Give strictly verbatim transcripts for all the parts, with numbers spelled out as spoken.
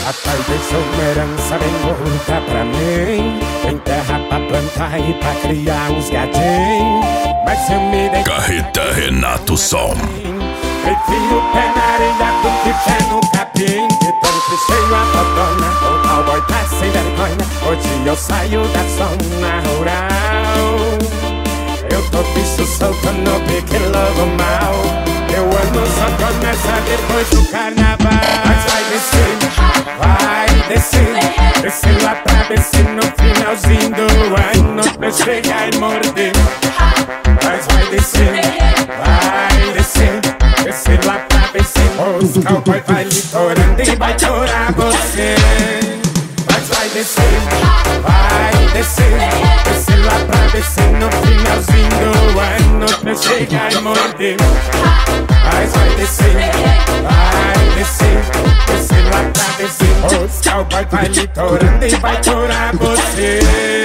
Papai deixou uma herança bem gorda pra mim. Tem terra pra plantar e pra criar uns gadinhos. Mas se eu me dei Carreta Renato Som. prefiro pé na areia do que pé no capim. De tanto cheio a totona, o cowboy tá sem vergonha. Hoje eu saio da zona rural. Eu tô bicho solto no pique lobo mal. Meu ano só começa depois do carnaval. Mas vai descer, vai descer, descer lá pra descer no finalzinho do ano pra chegar e morder. Mas vai descer, vai descer, descer lá pra descer. Os cowboy vai litorando e vai torar você. Mas vai descer, vai descer, descer lá pra descer no finalzinho do ano pra chegar e morder. Mas vai descer, vai descer, descer lá pra descer. Os cowboy vai litorando e vai torar você.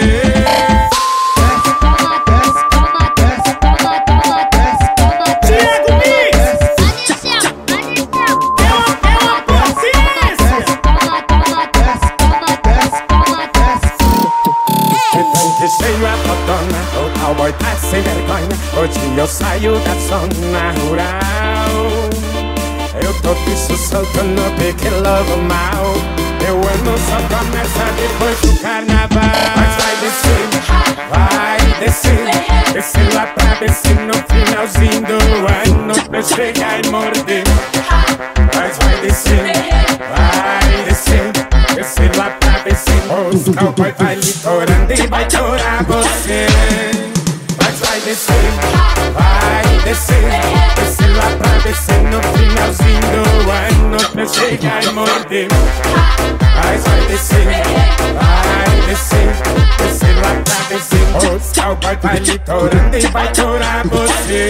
Cheio a totona, o cowboy tá sem vergonha. Hoje eu saio da zona rural. Eu tô bicho solto no pique lobo mal. Meu ano só começa depois do carnaval. Mas vai descer, vai descer, descer lá pra descer no finalzinho do ano pra chegar e morder. Mas vai descer, vai descer, descer lá pra descer. Os cowboy vai litorando e vai torar você. Mas vai descer, vai descer, descer lá pra descer no finalzinho do ano pra chegar e morder. Mas vai descer, vai descer, descer lá pra descer. Os cowboy vai litorando e vai torar você.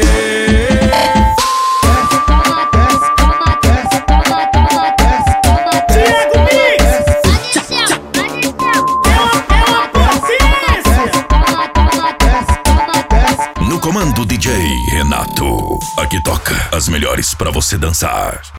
Comando D J Renato. Aqui toca as melhores pra você dançar.